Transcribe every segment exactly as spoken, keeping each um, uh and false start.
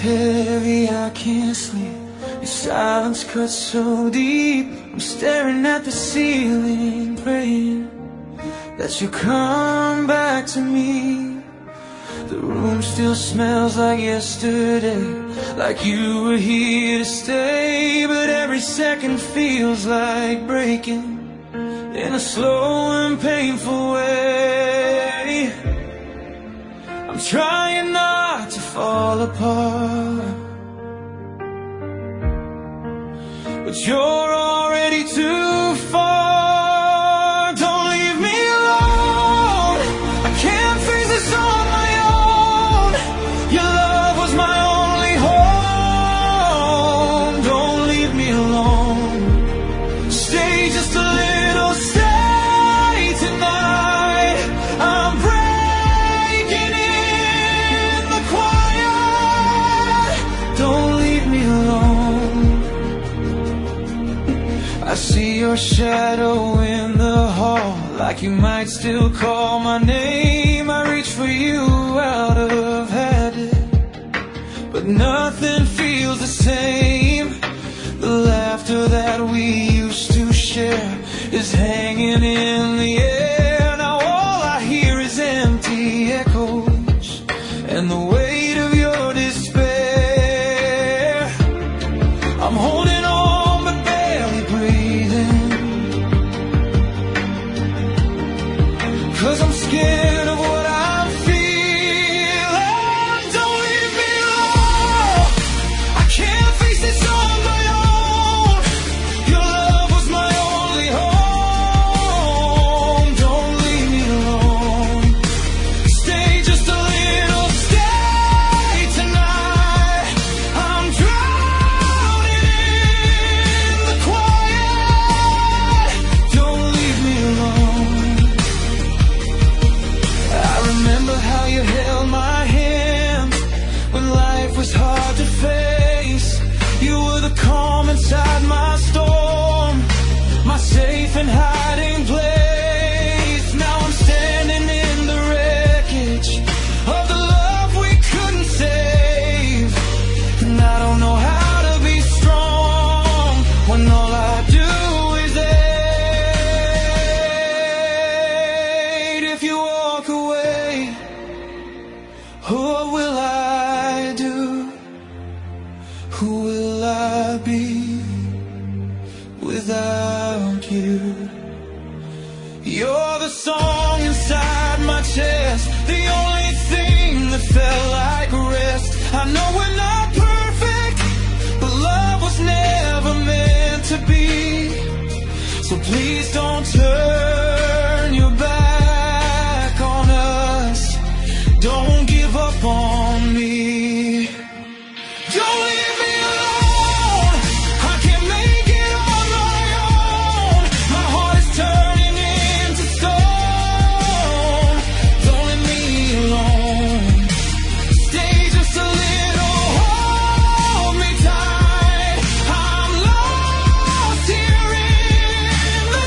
heavy, I can't sleep. Your silence cuts so deep. I'm staring at the ceiling, praying that you come back to me. The room still smells like yesterday, like you were here to stay. But every second feels like breaking in a slow and painful way. I'm trying not to fall apart, but you're already too far. Don't leave me alone, I can't face this on my own. Your love was my only home. Don't leave me alone, stay just a little, stay tonight. I'm breaking in the quiet. Don't leave me alone. I see your shadow in the hall, like you might still call my name. I reach for you out of habit, but nothing feels the same. The laughter that we used to share is hanging in the air. Now all I hear is empty echoes and the weight of your despair. I'm holding on but barely breathing, 'cause I'm scared of what I'm feeling. Don't leave me alone, I can't face this on my own. Your love was my only home. Don't leave me alone, stay just a little, stay tonight. I'm drowning in the quiet. Don't leave me alone. I remember how you held my hand when life was hard to face. You were the calm inside my storm, my safe and hiding place. Now I'm standing in the wreckage of the love we couldn't save, and I don't know how to be strong when all I do is hate. If you walk away, what will I do? Who will I be without you? You're the song inside my chest, the only thing that felt like rest. I know we're not perfect, but love was never meant to be. So please don't turn your back on us. Don't give up on me. Don't leave me alone, I can't make it on my own. My heart is turning into stone. Don't leave me alone, stay just a little, hold me tight. I'm lost here in the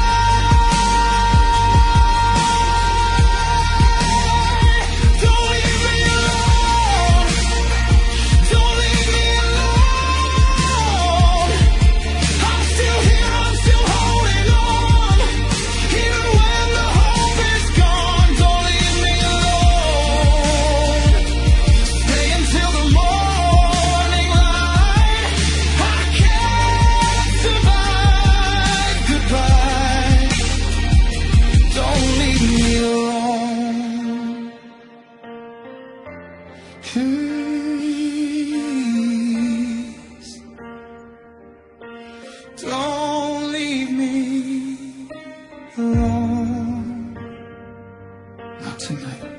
night. Don't leave me alone, don't leave me alone. I'm still here, I'm still holding on, even when the hope is gone. Don't leave me alone, stay until the morning light. I can't survive goodbye. Don't leave me alone. Please, don't leave me alone. Not tonight.